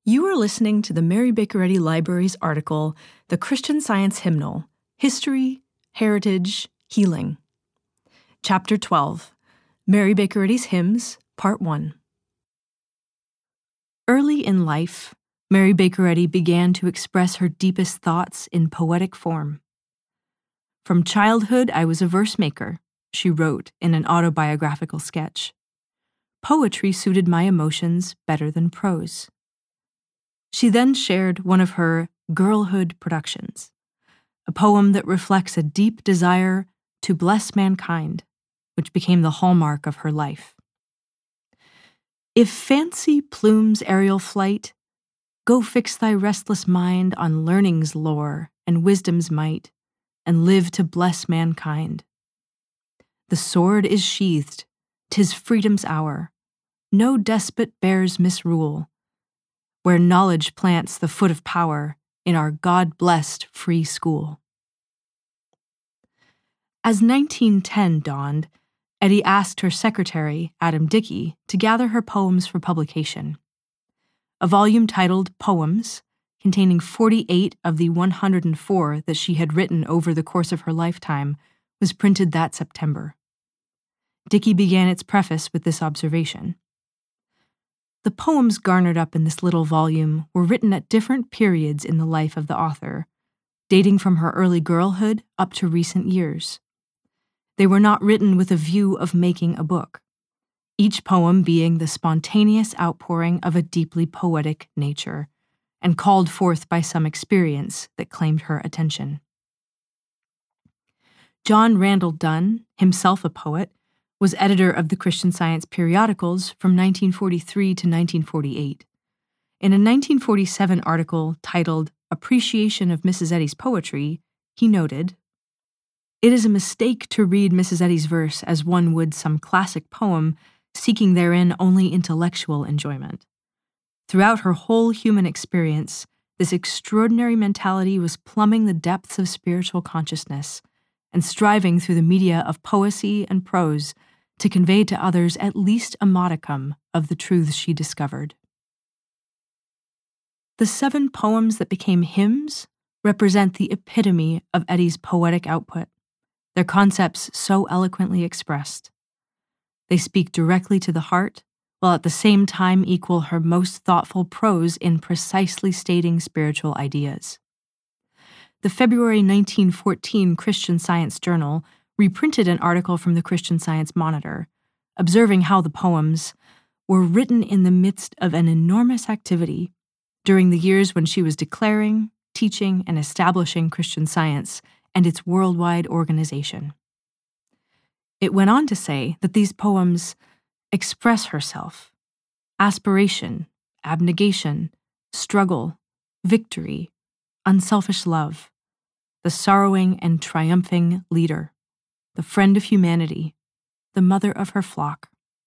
You are listening to the Mary Baker Eddy Library's article, The Christian Science Hymnal, History, Heritage, Healing. Chapter 12, Mary Baker Eddy's Hymns, Part 1. Early in life, Mary Baker Eddy began to express her deepest thoughts in poetic form. "From childhood, I was a verse maker," she wrote in an autobiographical sketch. "Poetry suited my emotions better than prose." She then shared one of her girlhood productions, a poem that reflects a deep desire to bless mankind, which became the hallmark of her life. "If fancy plumes aerial flight, go fix thy restless mind on learning's lore and wisdom's might, and live to bless mankind. The sword is sheathed, 'tis freedom's hour, no despot bears misrule, where knowledge plants the foot of power in our God-blessed free school." As 1910 dawned, Eddy asked her secretary, Adam Dickey, to gather her poems for publication. A volume titled Poems, containing 48 of the 104 that she had written over the course of her lifetime, was printed that September. Dickey began its preface with this observation: "The poems garnered up in this little volume were written at different periods in the life of the author, dating from her early girlhood up to recent years. They were not written with a view of making a book, each poem being the spontaneous outpouring of a deeply poetic nature, and called forth by some experience that claimed her attention." John Randall Dunn, himself a poet, was editor of the Christian Science periodicals from 1943 to 1948. In a 1947 article titled Appreciation of Mrs. Eddy's Poetry, he noted, "It is a mistake to read Mrs. Eddy's verse as one would some classic poem, seeking therein only intellectual enjoyment. Throughout her whole human experience, this extraordinary mentality was plumbing the depths of spiritual consciousness and striving through the media of poesy and prose to convey to others at least a modicum of the truths she discovered." The 7 poems that became hymns represent the epitome of Eddy's poetic output, their concepts so eloquently expressed. They speak directly to the heart, while at the same time equal her most thoughtful prose in precisely stating spiritual ideas. The February 1914 Christian Science Journal reprinted an article from the Christian Science Monitor, observing how the poems were written in the midst of an enormous activity during the years when she was declaring, teaching, and establishing Christian Science and its worldwide organization. It went on to say that these poems express herself, aspiration, abnegation, struggle, victory, unselfish love, the sorrowing and triumphing leader, the friend of humanity, the mother of her flock.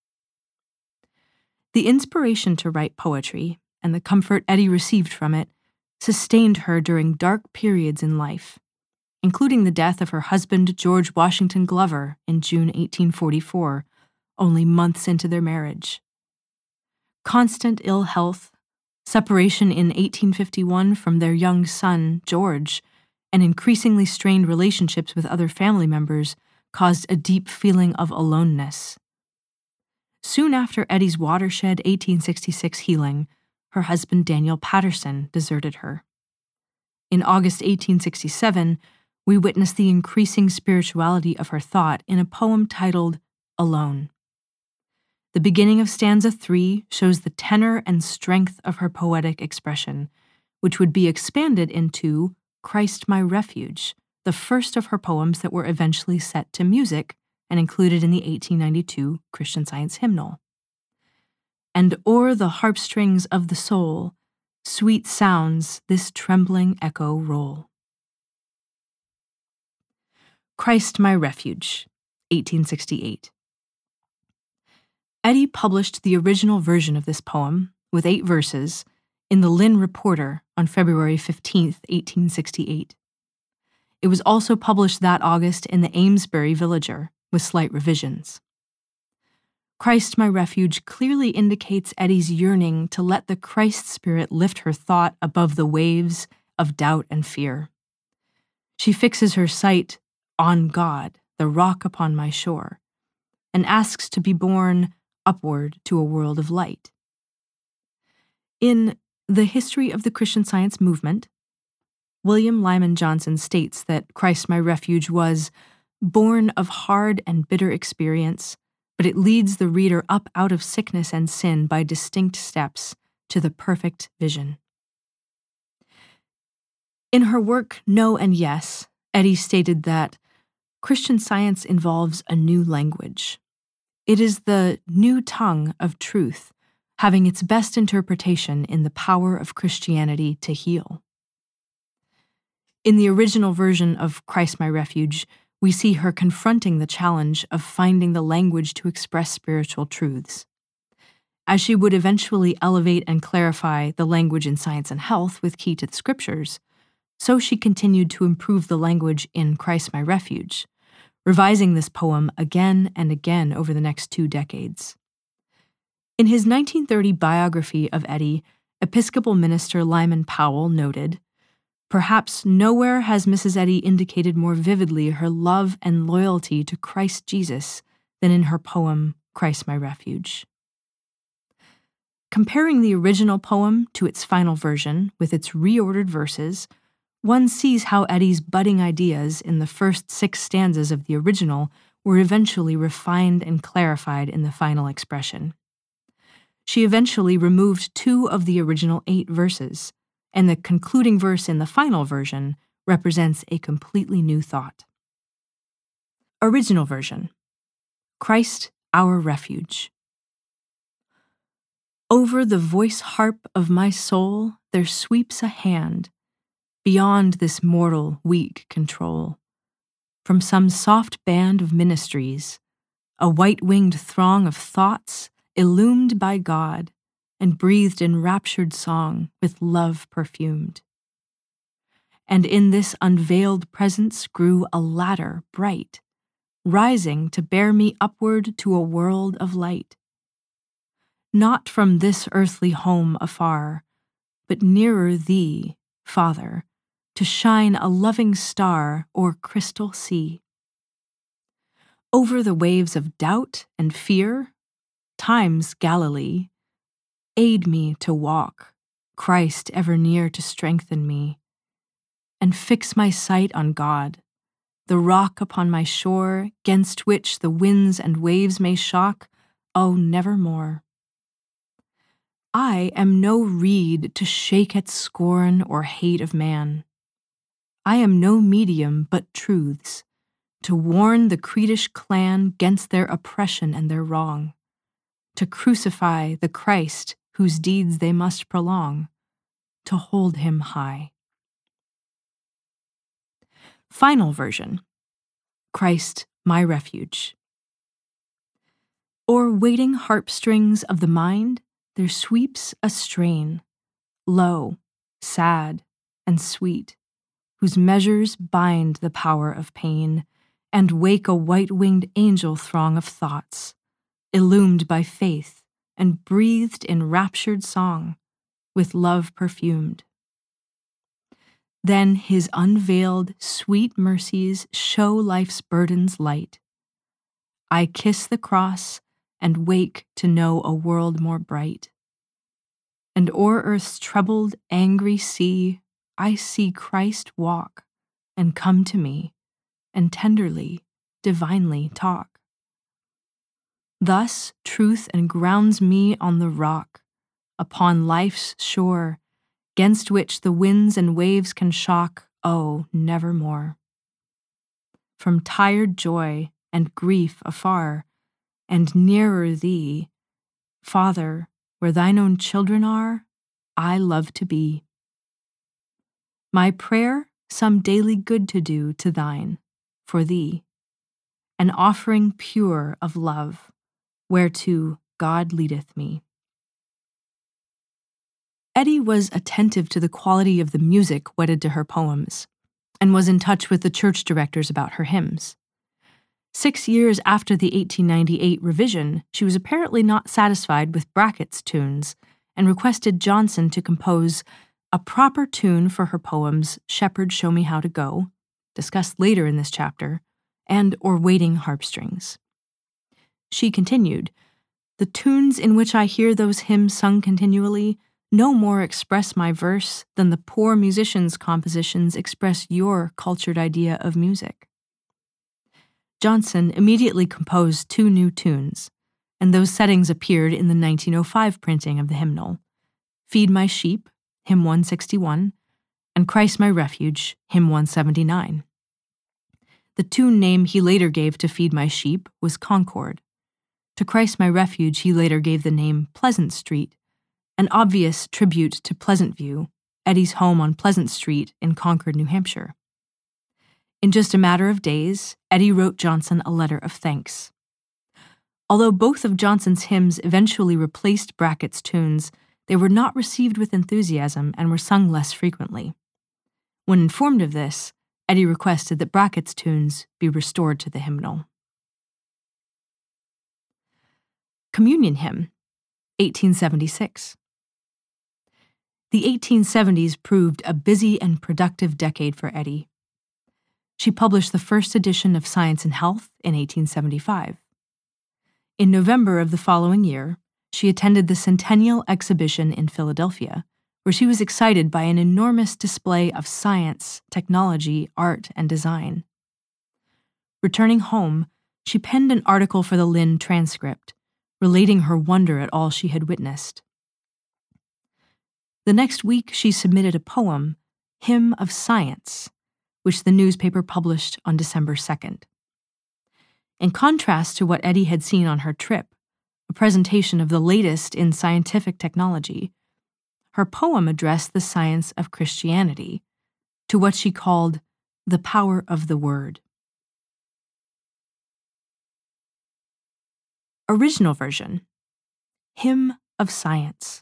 The inspiration to write poetry and the comfort Eddy received from it sustained her during dark periods in life, including the death of her husband George Washington Glover in June 1844, only months into their marriage. Constant ill health, separation in 1851 from their young son, George, and increasingly strained relationships with other family members caused a deep feeling of aloneness. Soon after Eddy's watershed 1866 healing, her husband Daniel Patterson deserted her. In August 1867, we witness the increasing spirituality of her thought in a poem titled Alone. The beginning of stanza 3 shows the tenor and strength of her poetic expression, which would be expanded into Christ My Refuge, the first of her poems that were eventually set to music and included in the 1892 Christian Science Hymnal. "And o'er the harpstrings of the soul, sweet sounds this trembling echo roll." Christ My Refuge, 1868. Eddy published the original version of this poem, with 8 verses, in the Lynn Reporter on February 15, 1868. It was also published that August in the Amesbury Villager, with slight revisions. Christ My Refuge clearly indicates Eddie's yearning to let the Christ spirit lift her thought above the waves of doubt and fear. She fixes her sight on God, the rock upon my shore, and asks to be borne upward to a world of light. In The History of the Christian Science Movement, William Lyman Johnson states that Christ My Refuge was born of hard and bitter experience, but it leads the reader up out of sickness and sin by distinct steps to the perfect vision. In her work No and Yes, Eddy stated that Christian Science involves a new language. It is the new tongue of truth, having its best interpretation in the power of Christianity to heal. In the original version of Christ My Refuge, we see her confronting the challenge of finding the language to express spiritual truths. As she would eventually elevate and clarify the language in Science and Health with Key to the Scriptures, so she continued to improve the language in Christ My Refuge, revising this poem again and again over the next 2 decades. In his 1930 biography of Eddy, Episcopal minister Lyman Powell noted, "Perhaps nowhere has Mrs. Eddy indicated more vividly her love and loyalty to Christ Jesus than in her poem, Christ My Refuge." Comparing the original poem to its final version with its reordered verses, one sees how Eddy's budding ideas in the first 6 stanzas of the original were eventually refined and clarified in the final expression. She eventually removed 2 of the original 8 verses, and the concluding verse in the final version represents a completely new thought. Original version. Christ, our refuge. Over the voice harp of my soul there sweeps a hand, beyond this mortal weak control. From some soft band of ministries, a white-winged throng of thoughts illumed by God and breathed in raptured song with love perfumed. And in this unveiled presence grew a ladder bright, rising to bear me upward to a world of light. Not from this earthly home afar, but nearer thee, Father, to shine a loving star o'er crystal sea. Over the waves of doubt and fear, time's Galilee, aid me to walk, Christ ever near to strengthen me, and fix my sight on God, the rock upon my shore, 'gainst which the winds and waves may shock, oh, nevermore. I am no reed to shake at scorn or hate of man. I am no medium but truths, to warn the Cretish clan 'gainst their oppression and their wrong, to crucify the Christ whose deeds they must prolong, to hold him high. Final version. Christ, my refuge. O'er waiting harpstrings of the mind there sweeps a strain, low, sad, and sweet, whose measures bind the power of pain and wake a white-winged angel throng of thoughts, illumed by faith and breathed in raptured song, with love perfumed. Then his unveiled, sweet mercies show life's burdens light. I kiss the cross and wake to know a world more bright. And o'er earth's troubled, angry sea, I see Christ walk and come to me, and tenderly, divinely talk. Thus truth engrounds me on the rock, upon life's shore, 'gainst which the winds and waves can shock, oh, nevermore. From tired joy and grief afar, and nearer thee, Father, where thine own children are, I love to be. My prayer, some daily good to do to thine, for thee, an offering pure of love, whereto God leadeth me. Eddy was attentive to the quality of the music wedded to her poems, and was in touch with the church directors about her hymns. 6 years after the 1898 revision, she was apparently not satisfied with Brackett's tunes and requested Johnson to compose a proper tune for her poems Shepherd, Show Me How to Go, discussed later in this chapter, and Or Waiting Harpstrings. She continued, "The tunes in which I hear those hymns sung continually no more express my verse than the poor musician's compositions express your cultured idea of music." Johnson immediately composed 2 new tunes, and those settings appeared in the 1905 printing of the hymnal: Feed My Sheep, Hymn 161, and Christ My Refuge, Hymn 179. The tune name he later gave to Feed My Sheep was Concord. To Christ My Refuge he later gave the name Pleasant Street, an obvious tribute to Pleasant View, Eddie's home on Pleasant Street in Concord, New Hampshire. In just a matter of days, Eddie wrote Johnson a letter of thanks. Although both of Johnson's hymns eventually replaced Brackett's tunes, they were not received with enthusiasm and were sung less frequently. When informed of this, Eddie requested that Brackett's tunes be restored to the hymnal. Communion Hymn, 1876. The 1870s proved a busy and productive decade for Eddie. She published the first edition of Science and Health in 1875. In November of the following year, she attended the Centennial Exhibition in Philadelphia, where she was excited by an enormous display of science, technology, art, and design. Returning home, she penned an article for the Lynn Transcript, relating her wonder at all she had witnessed. The next week, she submitted a poem, Hymn of Science, which the newspaper published on December 2nd. In contrast to what Eddie had seen on her trip, a presentation of the latest in scientific technology, her poem addressed the science of Christianity, to what she called the power of the word. Original version, Hymn of Science.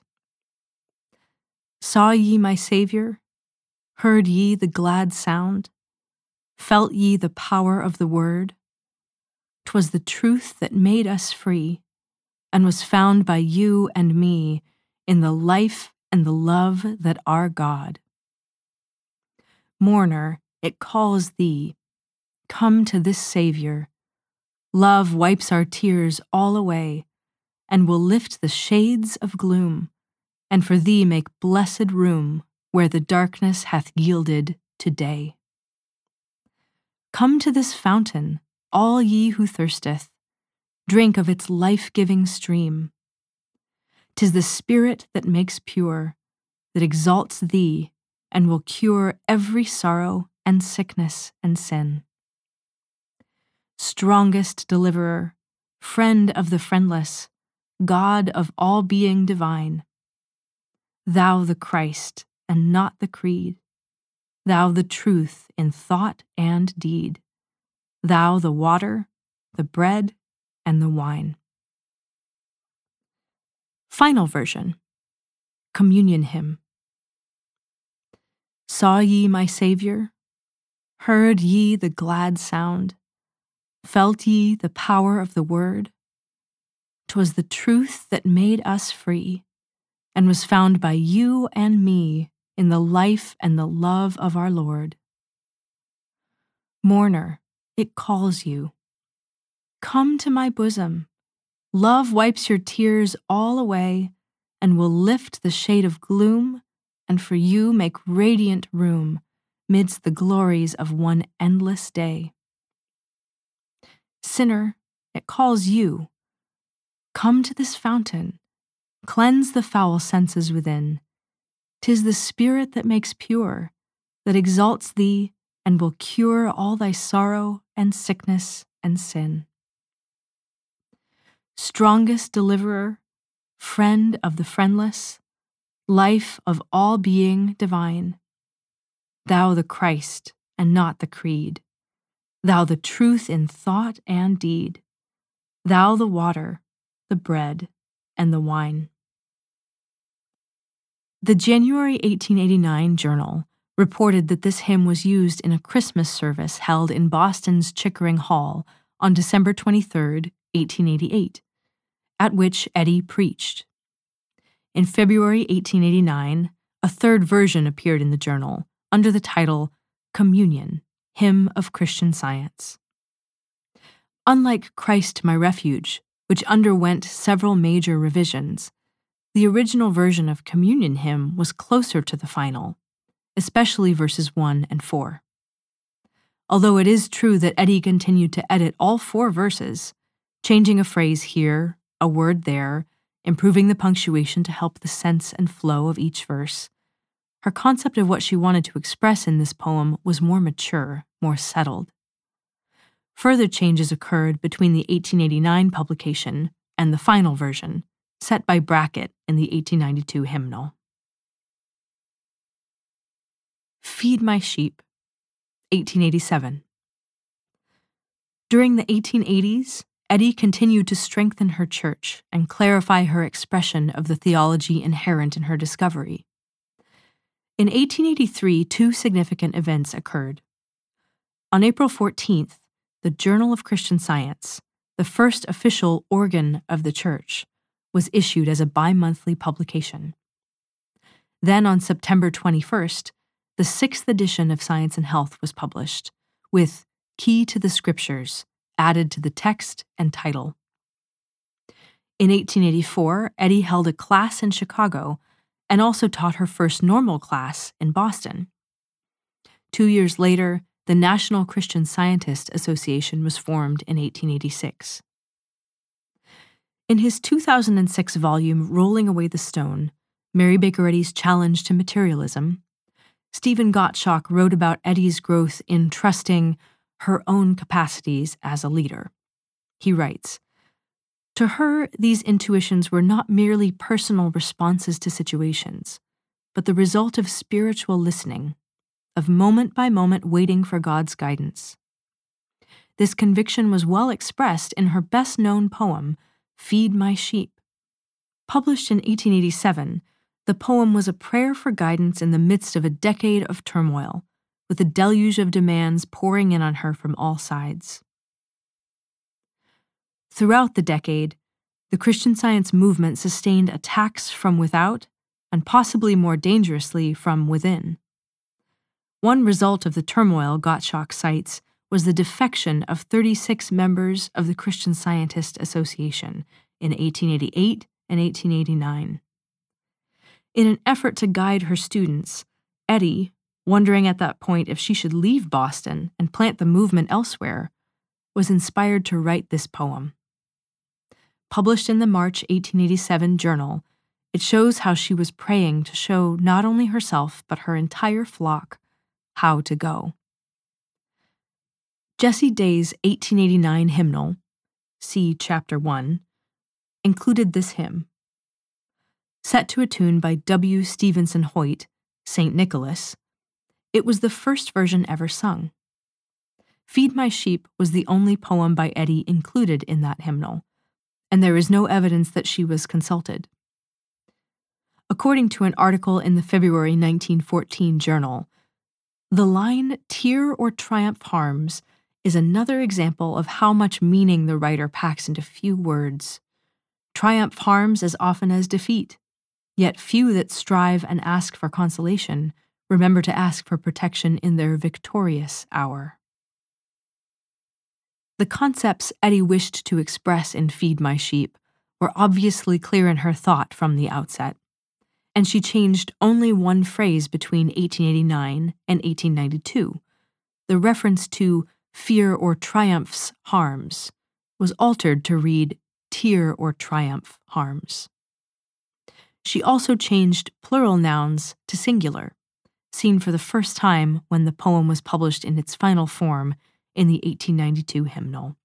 Saw ye my Savior? Heard ye the glad sound? Felt ye the power of the word? 'Twas the truth that made us free, and was found by you and me in the life and the love that are God. Mourner, it calls thee, come to this Savior. Love wipes our tears all away, and will lift the shades of gloom, and for thee make blessed room where the darkness hath yielded to day. Come to this fountain, all ye who thirsteth, drink of its life-giving stream. 'Tis the Spirit that makes pure, that exalts thee, and will cure every sorrow and sickness and sin. Strongest deliverer, friend of the friendless, God of all being divine, thou the Christ and not the creed, thou the truth in thought and deed, thou the water, the bread, and the wine. Final version, Communion Hymn. Saw ye my Savior? Heard ye the glad sound? Felt ye the power of the word? 'Twas the truth that made us free, and was found by you and me in the life and the love of our Lord. Mourner, it calls you. Come to my bosom. Love wipes your tears all away, and will lift the shade of gloom, and for you make radiant room midst the glories of one endless day. Sinner, it calls you. Come to this fountain, cleanse the foul senses within. 'Tis the Spirit that makes pure, that exalts thee, and will cure all thy sorrow and sickness and sin. Strongest deliverer, friend of the friendless, life of all being divine, thou the Christ and not the creed, thou the truth in thought and deed, thou the water, the bread, and the wine. The January 1889 Journal reported that this hymn was used in a Christmas service held in Boston's Chickering Hall on December 23, 1888, at which Eddy preached. In February 1889, a third version appeared in the journal under the title Communion, Hymn of Christian Science. Unlike Christ My Refuge, which underwent several major revisions, the original version of Communion Hymn was closer to the final, especially verses 1 and 4. Although it is true that Eddy continued to edit all 4 verses, changing a phrase here, a word there, improving the punctuation to help the sense and flow of each verse, her concept of what she wanted to express in this poem was more mature, more settled. Further changes occurred between the 1889 publication and the final version, set by Brackett in the 1892 hymnal. Feed My Sheep, 1887. During the 1880s, Eddy continued to strengthen her church and clarify her expression of the theology inherent in her discovery. In 1883, 2 significant events occurred. On April 14th, the Journal of Christian Science, the first official organ of the Church, was issued as a bi-monthly publication. Then on September 21st, the 6th edition of Science and Health was published, with Key to the Scriptures added to the text and title. In 1884, Eddy held a class in Chicago and also taught her first normal class in Boston. 2 years later, the National Christian Scientist Association was formed in 1886. In his 2006 volume, Rolling Away the Stone, Mary Baker Eddy's Challenge to Materialism, Stephen Gottschalk wrote about Eddy's growth in trusting her own capacities as a leader. He writes, "To her, these intuitions were not merely personal responses to situations, but the result of spiritual listening, of moment-by-moment waiting for God's guidance. This conviction was well expressed in her best-known poem, Feed My Sheep. Published in 1887, the poem was a prayer for guidance in the midst of a decade of turmoil, with a deluge of demands pouring in on her from all sides." Throughout the decade, the Christian Science movement sustained attacks from without and possibly more dangerously from within. One result of the turmoil, Gottschalk cites, was the defection of 36 members of the Christian Scientist Association in 1888 and 1889. In an effort to guide her students, Eddy, wondering at that point if she should leave Boston and plant the movement elsewhere, was inspired to write this poem. Published in the March 1887 journal, it shows how she was praying to show not only herself but her entire flock how to go. Jessie Day's 1889 hymnal, see Chapter 1, included this hymn. Set to a tune by W. Stevenson Hoyt, St. Nicholas, it was the first version ever sung. Feed My Sheep was the only poem by Eddy included in that hymnal, and there is no evidence that she was consulted. According to an article in the February 1914 journal, the line "Tear or Triumph Harms" is another example of how much meaning the writer packs into few words. Triumph harms as often as defeat, yet few that strive and ask for consolation remember to ask for protection in their victorious hour. The concepts Eddy wished to express in Feed My Sheep were obviously clear in her thought from the outset, and she changed only one phrase between 1889 and 1892. The reference to fear or triumph's harms was altered to read tear or triumph harms. She also changed plural nouns to singular, seen for the first time when the poem was published in its final form in the 1892 hymnal.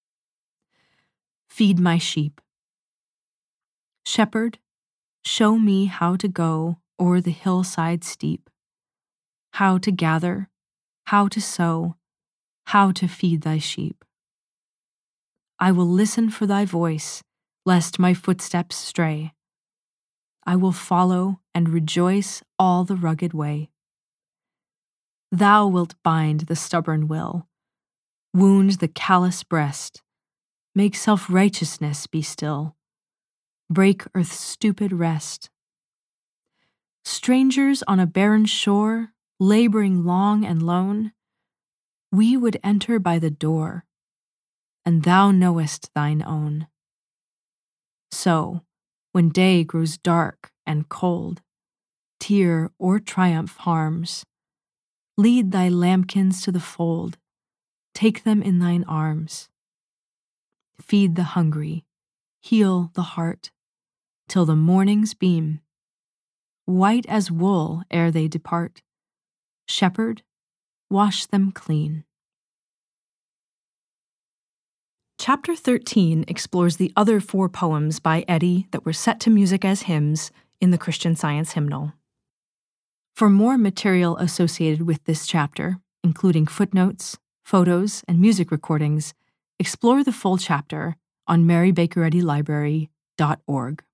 Feed My Sheep. Shepherd, show me how to go o'er the hillside steep, how to gather, how to sow, how to feed thy sheep. I will listen for thy voice, lest my footsteps stray. I will follow and rejoice all the rugged way. Thou wilt bind the stubborn will. wound the callous breast, make self-righteousness be still, break earth's stupid rest. Strangers on a barren shore, laboring long and lone, we would enter by the door, and thou knowest thine own. So, when day grows dark and cold, tear or triumph harms, lead thy lambkins to the fold, take them in thine arms. Feed the hungry, heal the heart, till the morning's beam, white as wool ere they depart. Shepherd, wash them clean. Chapter 13 explores the other 4 poems by Eddy that were set to music as hymns in the Christian Science hymnal. For more material associated with this chapter, including footnotes, photos, and music recordings, explore the full chapter on marybakereddylibrary.org.